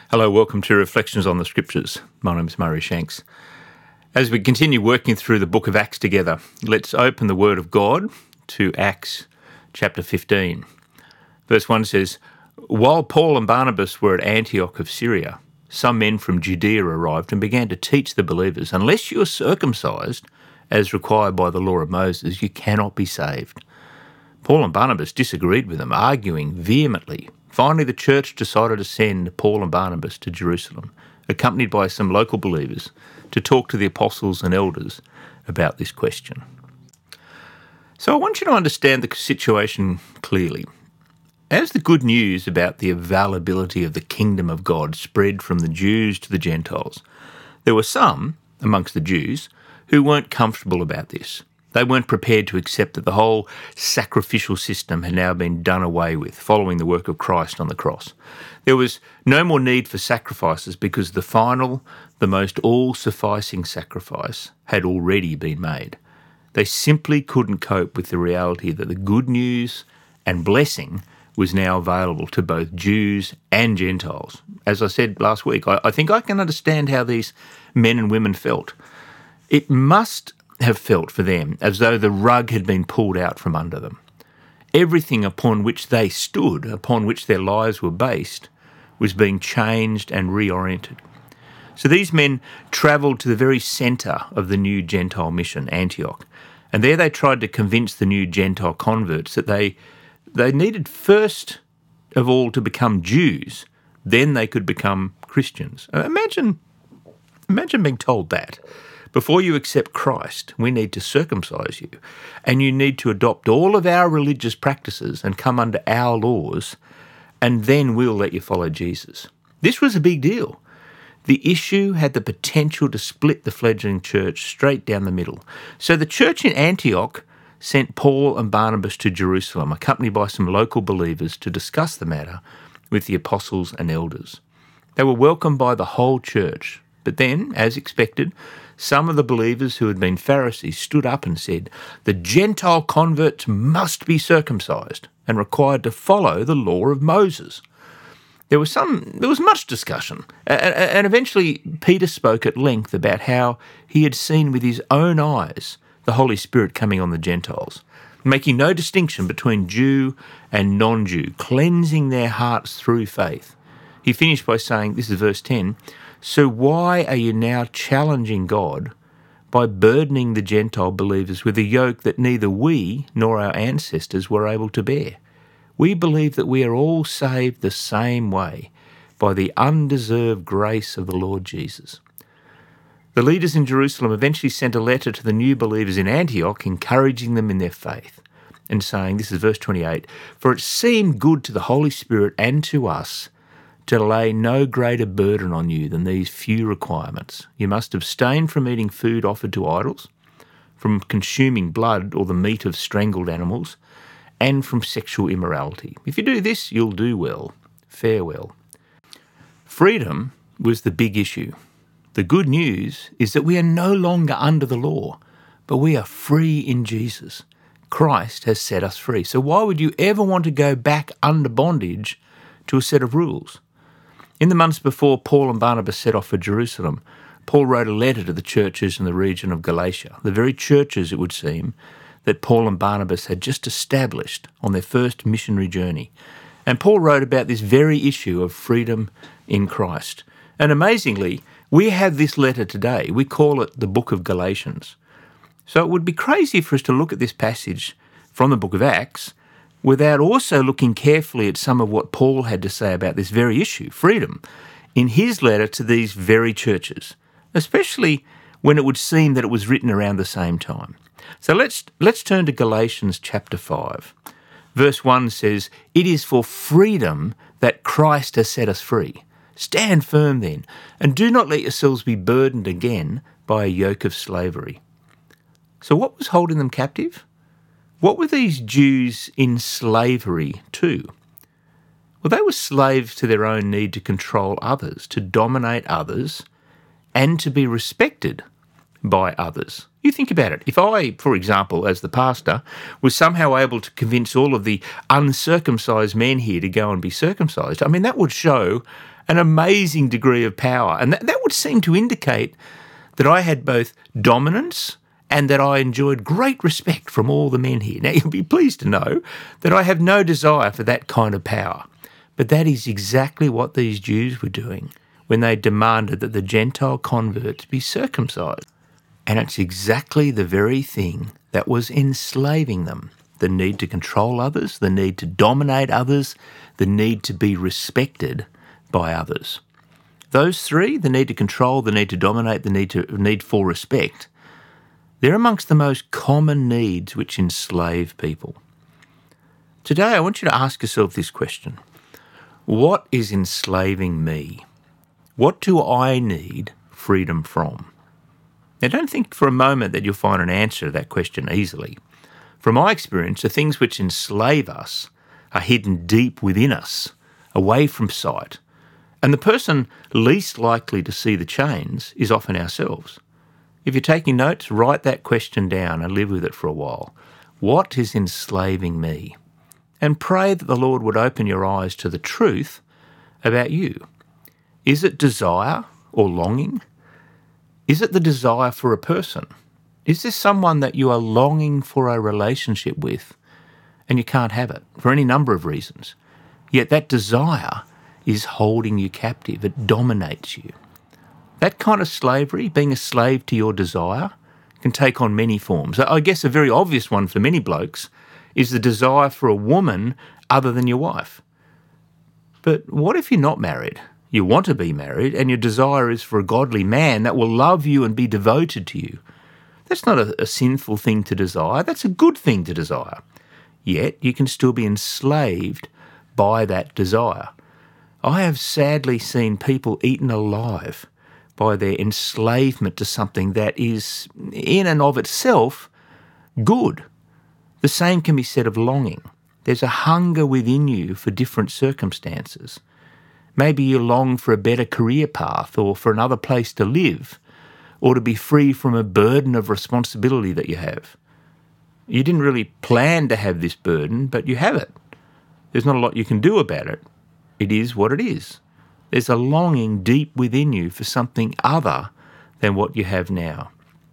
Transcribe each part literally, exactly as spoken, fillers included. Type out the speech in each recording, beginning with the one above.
Hello, welcome to Reflections on the Scriptures. My name is Murray Shanks. As we continue working through the book of Acts together, let's open the Word of God to Acts chapter fifteen. Verse one says, "While Paul and Barnabas were at Antioch of Syria, some men from Judea arrived and began to teach the believers, unless you are circumcised, as required by the law of Moses, you cannot be saved." Paul and Barnabas disagreed with them, arguing vehemently. Finally, the church decided to send Paul and Barnabas to Jerusalem, accompanied by some local believers, to talk to the apostles and elders about this question. So I want you to understand the situation clearly. As the good news about the availability of the kingdom of God spread from the Jews to the Gentiles, there were some amongst the Jews who weren't comfortable about this. They weren't prepared to accept that the whole sacrificial system had now been done away with, following the work of Christ on the cross. There was no more need for sacrifices because the final, the most all-sufficing sacrifice had already been made. They simply couldn't cope with the reality that the good news and blessing was now available to both Jews and Gentiles. As I said last week, I, I think I can understand how these men and women felt. It must have felt for them as though the rug had been pulled out from under them. Everything upon which they stood, upon which their lives were based, was being changed and reoriented. So these men travelled to the very centre of the new Gentile mission, Antioch, and there they tried to convince the new Gentile converts that they they needed first of all to become Jews, then they could become Christians. Imagine, imagine being told that. Before you accept Christ, we need to circumcise you, and you need to adopt all of our religious practices and come under our laws, and then we'll let you follow Jesus. This was a big deal. The issue had the potential to split the fledgling church straight down the middle. So the church in Antioch sent Paul and Barnabas to Jerusalem, accompanied by some local believers, to discuss the matter with the apostles and elders. They were welcomed by the whole church, but then, as expected, some of the believers who had been Pharisees stood up and said, "The Gentile converts must be circumcised and required to follow the law of Moses." There was some, there was much discussion, and eventually Peter spoke at length about how he had seen with his own eyes the Holy Spirit coming on the Gentiles, making no distinction between Jew and non-Jew, cleansing their hearts through faith. He finished by saying, this is verse ten, "So why are you now challenging God by burdening the Gentile believers with a yoke that neither we nor our ancestors were able to bear? We believe that we are all saved the same way, by the undeserved grace of the Lord Jesus." The leaders in Jerusalem eventually sent a letter to the new believers in Antioch, encouraging them in their faith and saying, this is verse twenty-eight, "For it seemed good to the Holy Spirit and to us to lay no greater burden on you than these few requirements. You must abstain from eating food offered to idols, from consuming blood or the meat of strangled animals, and from sexual immorality. If you do this, you'll do well. Farewell." Freedom was the big issue. The good news is that we are no longer under the law, but we are free in Jesus. Christ has set us free. So why would you ever want to go back under bondage to a set of rules? In the months before Paul and Barnabas set off for Jerusalem, Paul wrote a letter to the churches in the region of Galatia, the very churches, it would seem, that Paul and Barnabas had just established on their first missionary journey. And Paul wrote about this very issue of freedom in Christ. And amazingly, we have this letter today. We call it the Book of Galatians. So it would be crazy for us to look at this passage from the book of Acts without also looking carefully at some of what Paul had to say about this very issue, freedom, in his letter to these very churches, especially when it would seem that it was written around the same time. So let's let's turn to Galatians chapter five. Verse one says, "It is for freedom that Christ has set us free. Stand firm then, and do not let yourselves be burdened again by a yoke of slavery." So what was holding them captive? What were these Jews in slavery to? Well, they were slaves to their own need to control others, to dominate others, and to be respected by others. You think about it. If I, for example, as the pastor, was somehow able to convince all of the uncircumcised men here to go and be circumcised, I mean, that would show an amazing degree of power. And that, that would seem to indicate that I had both dominance and that I enjoyed great respect from all the men here. Now, you'll be pleased to know that I have no desire for that kind of power. But that is exactly what these Jews were doing when they demanded that the Gentile converts be circumcised. And it's exactly the very thing that was enslaving them. The need to control others, the need to dominate others, the need to be respected by others. Those three, the need to control, the need to dominate, the need to need for respect, they're amongst the most common needs which enslave people. Today, I want you to ask yourself this question. What is enslaving me? What do I need freedom from? Now, don't think for a moment that you'll find an answer to that question easily. From my experience, the things which enslave us are hidden deep within us, away from sight. And the person least likely to see the chains is often ourselves. If you're taking notes, write that question down and live with it for a while. What is enslaving me? And pray that the Lord would open your eyes to the truth about you. Is it desire or longing? Is it the desire for a person? Is there someone that you are longing for a relationship with and you can't have it for any number of reasons? Yet that desire is holding you captive. It dominates you. That kind of slavery, being a slave to your desire, can take on many forms. I guess a very obvious one for many blokes is the desire for a woman other than your wife. But what if you're not married? You want to be married and your desire is for a godly man that will love you and be devoted to you. That's not a, a sinful thing to desire. That's a good thing to desire. Yet you can still be enslaved by that desire. I have sadly seen people eaten alive by their enslavement to something that is, in and of itself, good. The same can be said of longing. There's a hunger within you for different circumstances. Maybe you long for a better career path or for another place to live or to be free from a burden of responsibility that you have. You didn't really plan to have this burden, but you have it. There's not a lot you can do about it. It is what it is. There's a longing deep within you for something other than what you have now.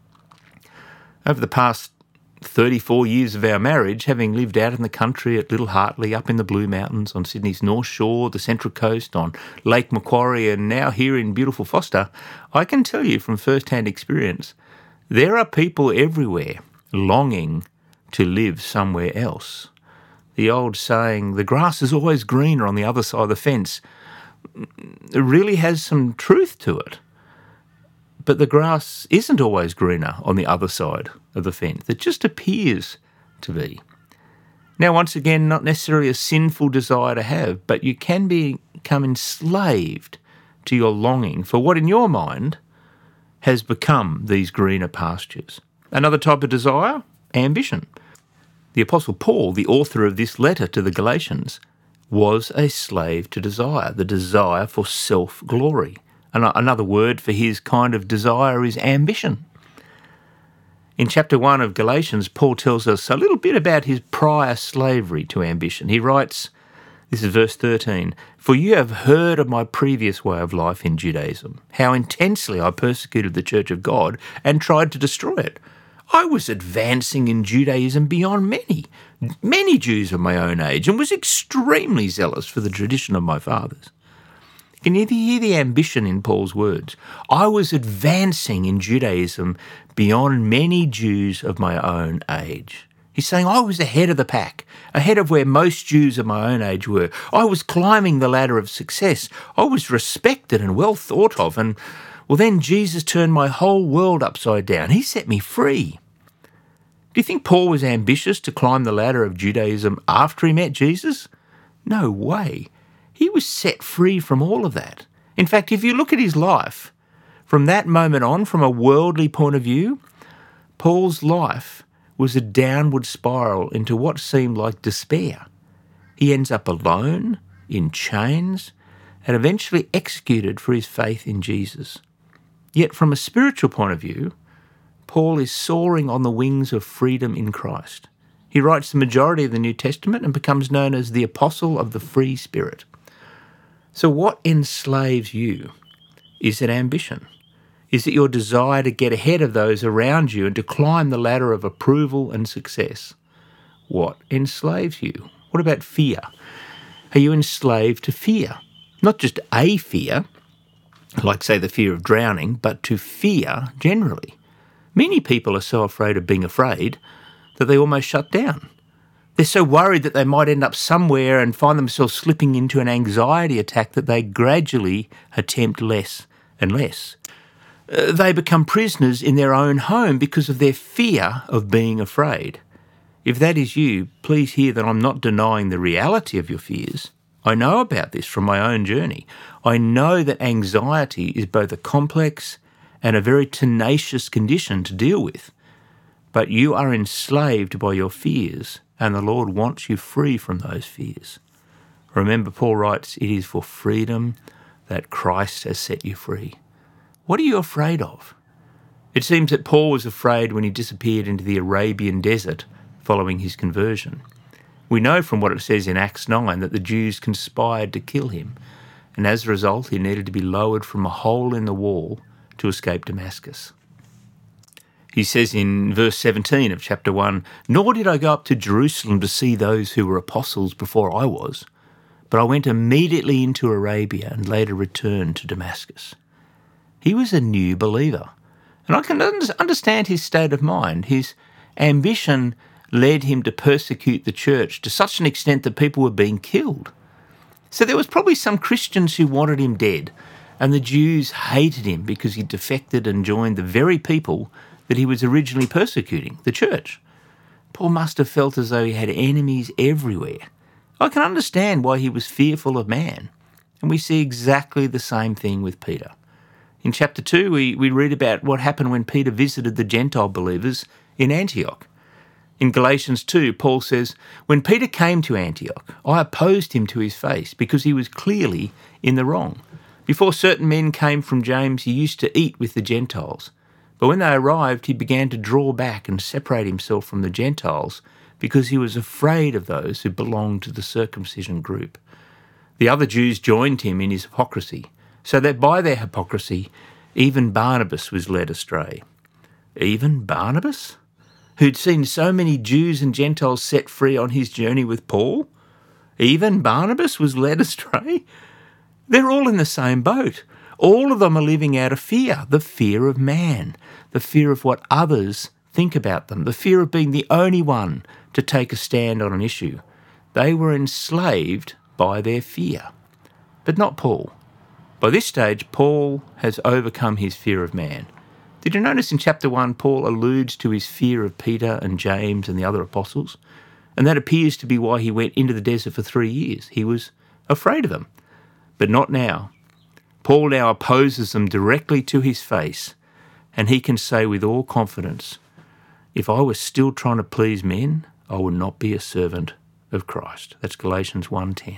Over the past thirty-four years of our marriage, having lived out in the country at Little Hartley, up in the Blue Mountains, on Sydney's North Shore, the Central Coast, on Lake Macquarie, and now here in beautiful Foster, I can tell you from first-hand experience, there are people everywhere longing to live somewhere else. The old saying, the grass is always greener on the other side of the fence, it really has some truth to it. But the grass isn't always greener on the other side of the fence. It just appears to be. Now, once again, not necessarily a sinful desire to have, but you can become enslaved to your longing for what in your mind has become these greener pastures. Another type of desire, ambition. The Apostle Paul, the author of this letter to the Galatians, was a slave to desire, the desire for self-glory. Another word for his kind of desire is ambition. In chapter one of Galatians, Paul tells us a little bit about his prior slavery to ambition. He writes, this is verse thirteen, "For you have heard of my previous way of life in Judaism, how intensely I persecuted the church of God and tried to destroy it. I was advancing in Judaism beyond many, many Jews of my own age, and was extremely zealous for the tradition of my fathers." Can you hear the ambition in Paul's words? I was advancing in Judaism beyond many Jews of my own age. He's saying I was ahead of the pack, ahead of where most Jews of my own age were. I was climbing the ladder of success. I was respected and well thought of. And, well, then Jesus turned my whole world upside down. He set me free. Do you think Paul was ambitious to climb the ladder of Judaism after he met Jesus? No way. He was set free from all of that. In fact, if you look at his life, from that moment on, from a worldly point of view, Paul's life was a downward spiral into what seemed like despair. He ends up alone, in chains, and eventually executed for his faith in Jesus. Yet from a spiritual point of view, Paul is soaring on the wings of freedom in Christ. He writes the majority of the New Testament and becomes known as the Apostle of the Free Spirit. So what enslaves you? Is it ambition? Is it your desire to get ahead of those around you and to climb the ladder of approval and success? What enslaves you? What about fear? Are you enslaved to fear? Not just a fear, like say the fear of drowning, but to fear generally. Many people are so afraid of being afraid that they almost shut down. They're so worried that they might end up somewhere and find themselves slipping into an anxiety attack that they gradually attempt less and less. Uh, they become prisoners in their own home because of their fear of being afraid. If that is you, please hear that I'm not denying the reality of your fears. I know about this from my own journey. I know that anxiety is both a complex and a very tenacious condition to deal with. But you are enslaved by your fears, and the Lord wants you free from those fears. Remember, Paul writes, it is for freedom that Christ has set you free. What are you afraid of? It seems that Paul was afraid when he disappeared into the Arabian desert following his conversion. We know from what it says in Acts nine that the Jews conspired to kill him, and as a result he needed to be lowered from a hole in the wall to escape Damascus. He says in verse seventeen of chapter one, "Nor did I go up to Jerusalem to see those who were apostles before I was, but I went immediately into Arabia and later returned to Damascus." He was a new believer, and I can understand his state of mind. His ambition led him to persecute the church to such an extent that people were being killed. So there was probably some Christians who wanted him dead, and the Jews hated him because he defected and joined the very people that he was originally persecuting, the church. Paul must have felt as though he had enemies everywhere. I can understand why he was fearful of man, and we see exactly the same thing with Peter. In chapter two, we, we read about what happened when Peter visited the Gentile believers in Antioch. In Galatians two, Paul says, "When Peter came to Antioch, I opposed him to his face because he was clearly in the wrong. Before certain men came from James, he used to eat with the Gentiles. But when they arrived, he began to draw back and separate himself from the Gentiles because he was afraid of those who belonged to the circumcision group. The other Jews joined him in his hypocrisy, so that by their hypocrisy, even Barnabas was led astray." Even Barnabas, who'd seen so many Jews and Gentiles set free on his journey with Paul? Even Barnabas was led astray? They're all in the same boat. All of them are living out of fear, the fear of man, the fear of what others think about them, the fear of being the only one to take a stand on an issue. They were enslaved by their fear. But not Paul. By this stage, Paul has overcome his fear of man. Did you notice in chapter one, Paul alludes to his fear of Peter and James and the other apostles? And that appears to be why he went into the desert for three years. He was afraid of them. But not now. Paul now opposes them directly to his face, and he can say with all confidence, "If I was still trying to please men, I would not be a servant of Christ." That's Galatians one ten.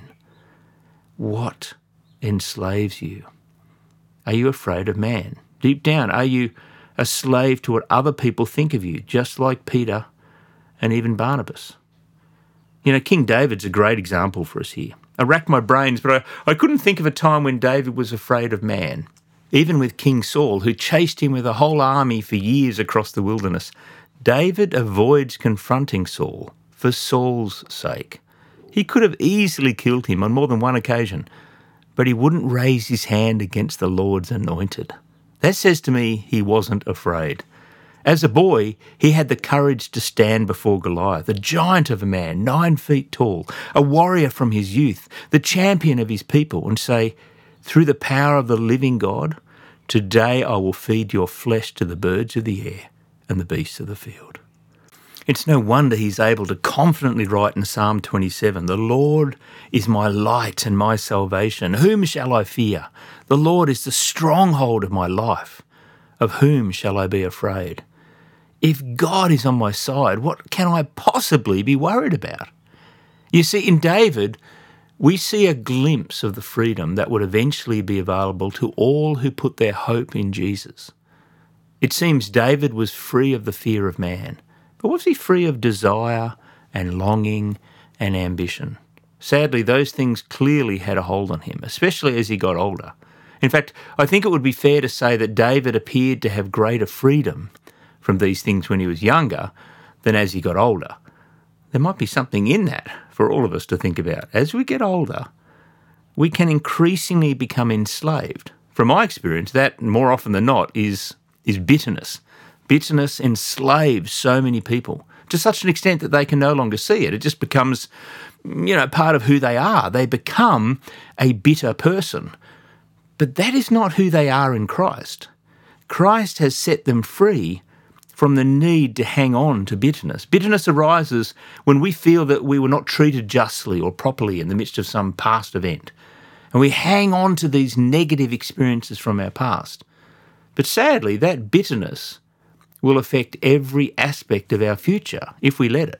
What enslaves you? Are you afraid of man? Deep down, are you a slave to what other people think of you, just like Peter and even Barnabas? You know, King David's a great example for us here. I racked my brains, but I, I couldn't think of a time when David was afraid of man. Even with King Saul, who chased him with a whole army for years across the wilderness, David avoids confronting Saul for Saul's sake. He could have easily killed him on more than one occasion, but he wouldn't raise his hand against the Lord's anointed. That says to me he wasn't afraid. As a boy, he had the courage to stand before Goliath, a giant of a man, nine feet tall, a warrior from his youth, the champion of his people, and say, "Through the power of the living God, today I will feed your flesh to the birds of the air and the beasts of the field." It's no wonder he's able to confidently write in Psalm twenty-seven, "The Lord is my light and my salvation. Whom shall I fear? The Lord is the stronghold of my life. Of whom shall I be afraid?" If God is on my side, what can I possibly be worried about? You see, in David, we see a glimpse of the freedom that would eventually be available to all who put their hope in Jesus. It seems David was free of the fear of man, but was he free of desire and longing and ambition? Sadly, those things clearly had a hold on him, especially as he got older. In fact, I think it would be fair to say that David appeared to have greater freedom from these things when he was younger than as he got older. There might be something in that for all of us to think about. As we get older, we can increasingly become enslaved. From my experience, that more often than not is, is bitterness. Bitterness enslaves so many people to such an extent that they can no longer see it. It just becomes, you know, part of who they are. They become a bitter person. But that is not who they are in Christ. Christ has set them free from the need to hang on to bitterness. Bitterness arises when we feel that we were not treated justly or properly in the midst of some past event. And we hang on to these negative experiences from our past. But sadly, that bitterness will affect every aspect of our future if we let it.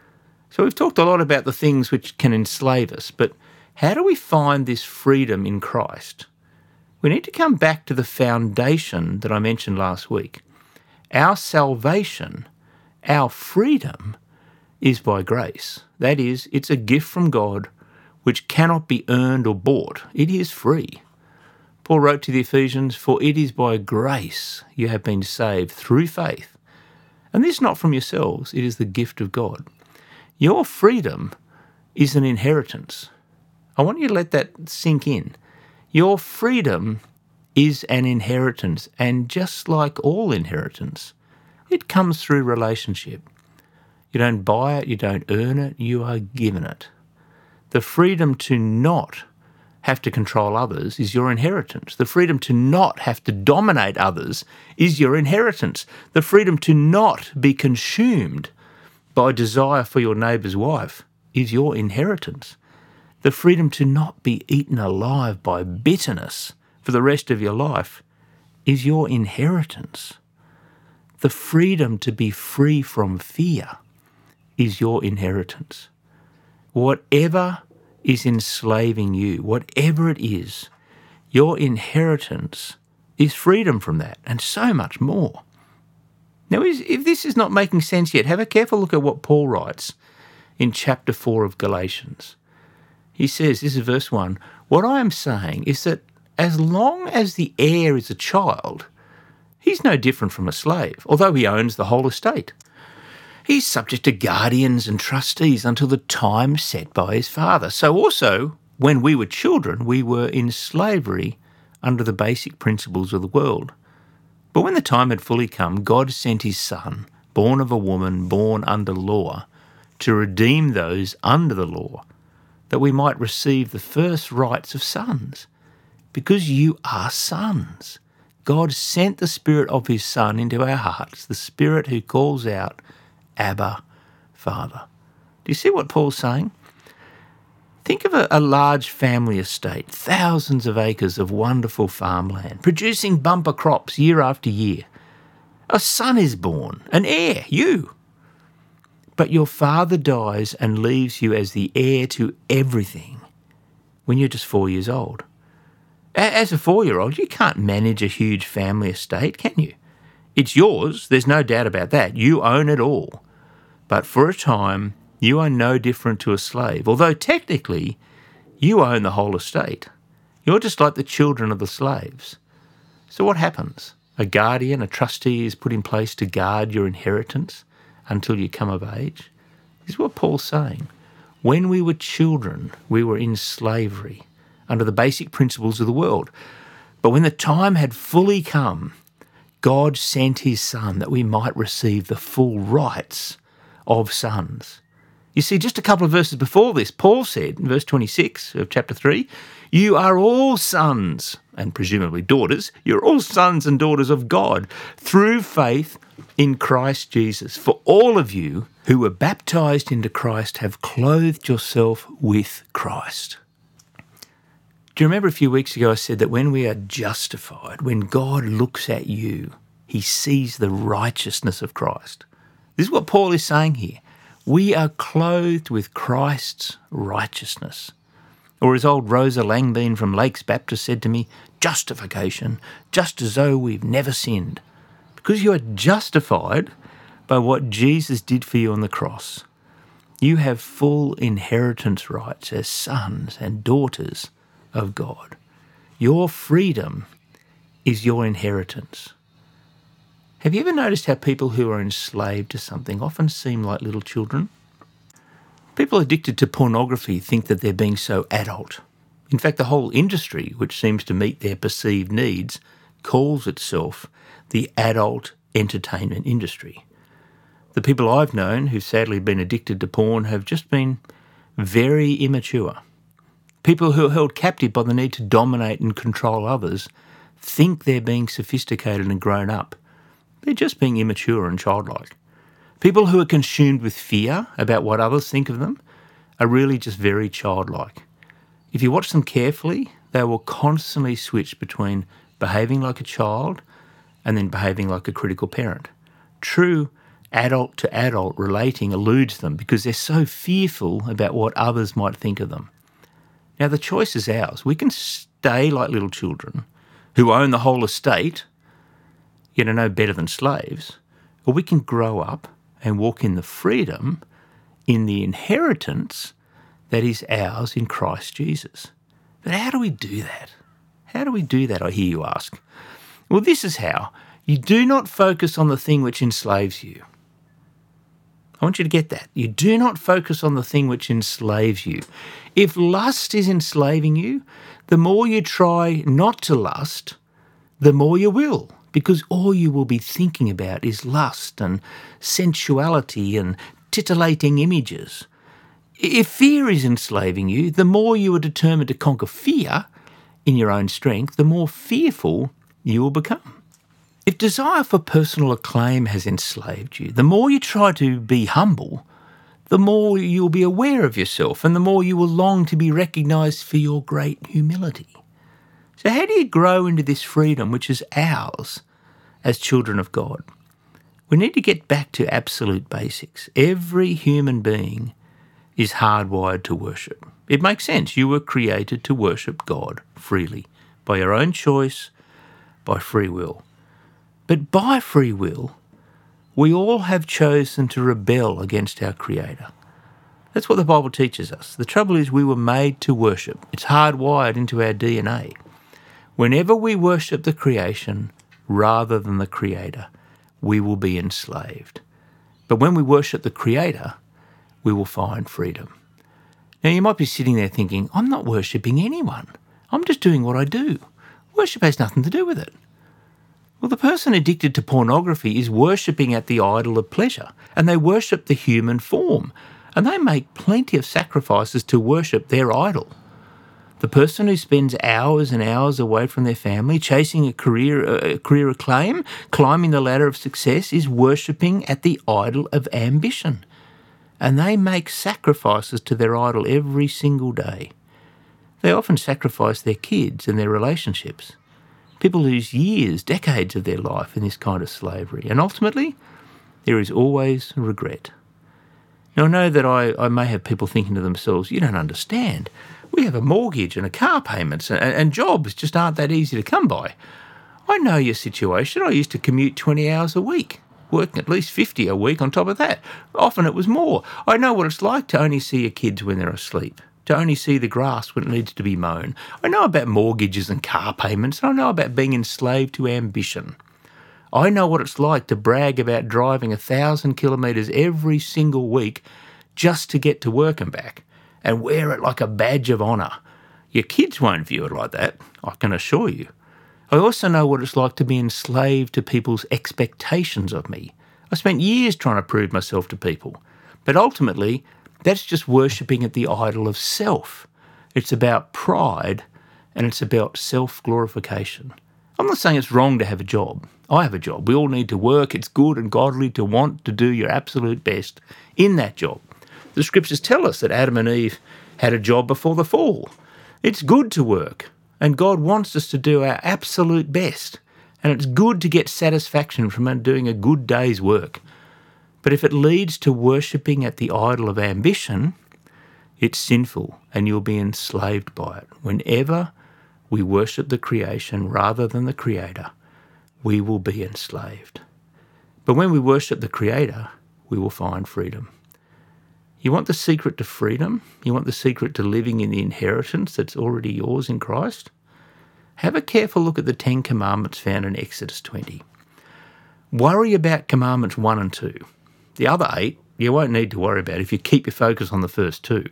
So we've talked a lot about the things which can enslave us, but how do we find this freedom in Christ? We need to come back to the foundation that I mentioned last week. Our salvation, our freedom, is by grace. That is, it's a gift from God which cannot be earned or bought. It is free. Paul wrote to the Ephesians, "For it is by grace you have been saved through faith. And this not from yourselves, it is the gift of God." Your freedom is an inheritance. I want you to let that sink in. Your freedom is an inheritance, and just like all inheritance, it comes through relationship. You don't buy it, you don't earn it, you are given it. The freedom to not have to control others is your inheritance. The freedom to not have to dominate others is your inheritance. The freedom to not be consumed by desire for your neighbour's wife is your inheritance. The freedom to not be eaten alive by bitterness for the rest of your life is your inheritance. The freedom to be free from fear is your inheritance. Whatever is enslaving you, whatever it is, your inheritance is freedom from that and so much more. Now, if this is not making sense yet, have a careful look at what Paul writes in chapter four of Galatians. He says, this is verse one, "What I am saying is that as long as the heir is a child, he's no different from a slave, although he owns the whole estate. He's subject to guardians and trustees until the time set by his father. So also, when we were children, we were in slavery under the basic principles of the world. But when the time had fully come, God sent his Son, born of a woman, born under law, to redeem those under the law, that we might receive the first rights of sons. Because you are sons. God sent the Spirit of his Son into our hearts, the Spirit who calls out, Abba, Father." Do you see what Paul's saying? Think of a, a large family estate, thousands of acres of wonderful farmland, producing bumper crops year after year. A son is born, an heir, you. But your father dies and leaves you as the heir to everything when you're just four years old. As a four-year-old, you can't manage a huge family estate, can you? It's yours, there's no doubt about that. You own it all. But for a time, you are no different to a slave, although technically you own the whole estate. You're just like the children of the slaves. So what happens? A guardian, a trustee is put in place to guard your inheritance until you come of age. This is what Paul's saying. When we were children, we were in slavery under the basic principles of the world. But when the time had fully come, God sent his Son that we might receive the full rights of sons. You see, just a couple of verses before this, Paul said in verse twenty-six of chapter three, "You are all sons," and presumably daughters, "you're all sons and daughters of God through faith in Christ Jesus. For all of you who were baptized into Christ have clothed yourself with Christ." Do you remember a few weeks ago I said that when we are justified, when God looks at you, he sees the righteousness of Christ? This is what Paul is saying here. We are clothed with Christ's righteousness. Or as old Rosa Langbean from Lakes Baptist said to me, justification, just as though we've never sinned. Because you are justified by what Jesus did for you on the cross. You have full inheritance rights as sons and daughters of God. Your freedom is your inheritance. Have you ever noticed how people who are enslaved to something often seem like little children? People addicted to pornography think that they're being so adult. In fact, the whole industry, which seems to meet their perceived needs, calls itself the adult entertainment industry. The people I've known who've sadly been addicted to porn have just been very immature. People who are held captive by the need to dominate and control others think they're being sophisticated and grown up. They're just being immature and childlike. People who are consumed with fear about what others think of them are really just very childlike. If you watch them carefully, they will constantly switch between behaving like a child and then behaving like a critical parent. True adult to adult relating eludes them because they're so fearful about what others might think of them. Now the choice is ours. We can stay like little children who own the whole estate, yet are no better than slaves, or we can grow up and walk in the freedom, in the inheritance that is ours in Christ Jesus. But how do we do that? How do we do that, I hear you ask? Well, this is how. You do not focus on the thing which enslaves you. I want you to get that. You do not focus on the thing which enslaves you. If lust is enslaving you, the more you try not to lust, the more you will, because all you will be thinking about is lust and sensuality and titillating images. If fear is enslaving you, the more you are determined to conquer fear in your own strength, the more fearful you will become. If desire for personal acclaim has enslaved you, the more you try to be humble, the more you'll be aware of yourself and the more you will long to be recognised for your great humility. So how do you grow into this freedom which is ours as children of God? We need to get back to absolute basics. Every human being is hardwired to worship. It makes sense. You were created to worship God freely, by your own choice, by free will. But by free will, we all have chosen to rebel against our Creator. That's what the Bible teaches us. The trouble is we were made to worship. It's hardwired into our D N A. Whenever we worship the creation rather than the Creator, we will be enslaved. But when we worship the Creator, we will find freedom. Now you might be sitting there thinking, I'm not worshipping anyone. I'm just doing what I do. Worship has nothing to do with it. Well, the person addicted to pornography is worshipping at the idol of pleasure, and they worship the human form, and they make plenty of sacrifices to worship their idol. The person who spends hours and hours away from their family, chasing a career, a career acclaim, climbing the ladder of success, is worshipping at the idol of ambition, and they make sacrifices to their idol every single day. They often sacrifice their kids and their relationships. People lose years, decades of their life in this kind of slavery, and ultimately there is always regret. Now I know that I, I may have people thinking to themselves, you don't understand. We have a mortgage and a car payments and, and jobs just aren't that easy to come by. I know your situation. I used to commute twenty hours a week, working at least fifty a week on top of that. Often it was more. I know what it's like to only see your kids when they're asleep, to only see the grass when it needs to be mown. I know about mortgages and car payments, and I know about being enslaved to ambition. I know what it's like to brag about driving a thousand kilometres every single week just to get to work and back, and wear it like a badge of honour. Your kids won't view it like that, I can assure you. I also know what it's like to be enslaved to people's expectations of me. I spent years trying to prove myself to people, but ultimately that's just worshipping at the idol of self. It's about pride and it's about self-glorification. I'm not saying it's wrong to have a job. I have a job. We all need to work. It's good and godly to want to do your absolute best in that job. The scriptures tell us that Adam and Eve had a job before the fall. It's good to work, and God wants us to do our absolute best, and it's good to get satisfaction from doing a good day's work. But if it leads to worshipping at the idol of ambition, it's sinful and you'll be enslaved by it. Whenever we worship the creation rather than the Creator, we will be enslaved. But when we worship the Creator, we will find freedom. You want the secret to freedom? You want the secret to living in the inheritance that's already yours in Christ? Have a careful look at the Ten Commandments found in Exodus twenty. Worry about Commandments one and two. The other eight, you won't need to worry about if you keep your focus on the first two.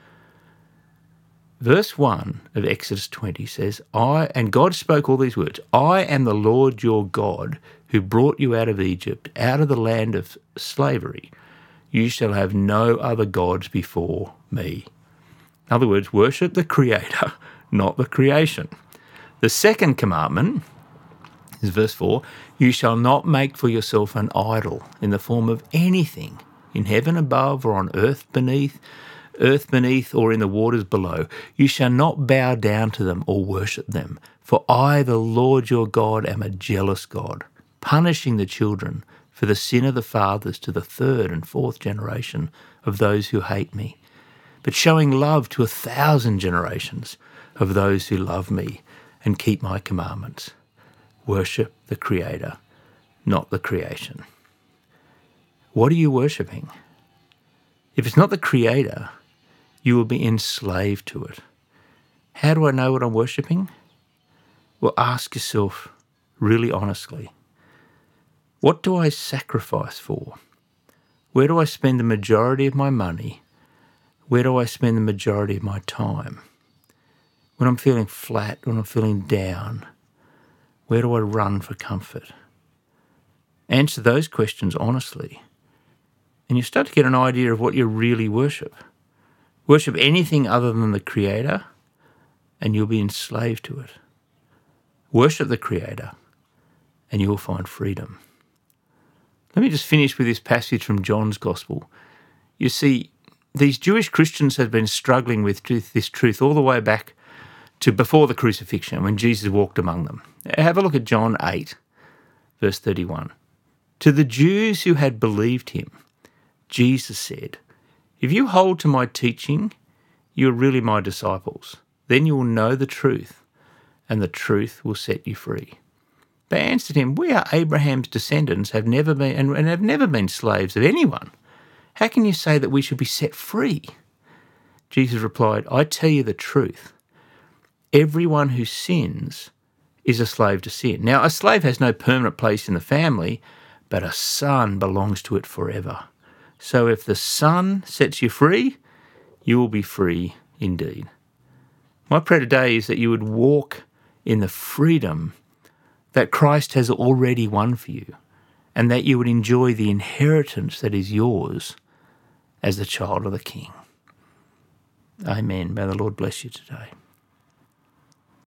Verse one of Exodus twenty says, I, and God spoke all these words, I am the Lord your God who brought you out of Egypt, out of the land of slavery. You shall have no other gods before me. In other words, worship the Creator, not the creation. The second commandment is verse four, you shall not make for yourself an idol in the form of anything in heaven above or on earth beneath, earth beneath or in the waters below. You shall not bow down to them or worship them. For I, the Lord your God, am a jealous God, punishing the children for the sin of the fathers to the third and fourth generation of those who hate me, but showing love to a thousand generations of those who love me and keep my commandments. Worship the Creator, not the creation. What are you worshipping? If it's not the Creator, you will be enslaved to it. How do I know what I'm worshipping? Well, ask yourself really honestly, what do I sacrifice for? Where do I spend the majority of my money? Where do I spend the majority of my time? When I'm feeling flat, when I'm feeling down, where do I run for comfort? Answer those questions honestly, and you start to get an idea of what you really worship. Worship anything other than the Creator, and you'll be enslaved to it. Worship the Creator, and you'll find freedom. Let me just finish with this passage from John's Gospel. You see, these Jewish Christians had been struggling with this truth all the way back to before the crucifixion, when Jesus walked among them. Have a look at John eight, verse thirty-one. To the Jews who had believed him, Jesus said, if you hold to my teaching, you are really my disciples. Then you will know the truth, and the truth will set you free. They answered him, we are Abraham's descendants, have never been and, and have never been slaves of anyone. How can you say that we should be set free? Jesus replied, I tell you the truth. Everyone who sins is a slave to sin. Now, a slave has no permanent place in the family, but a son belongs to it forever. So if the Son sets you free, you will be free indeed. My prayer today is that you would walk in the freedom that Christ has already won for you, and that you would enjoy the inheritance that is yours as the child of the King. Amen. May the Lord bless you today.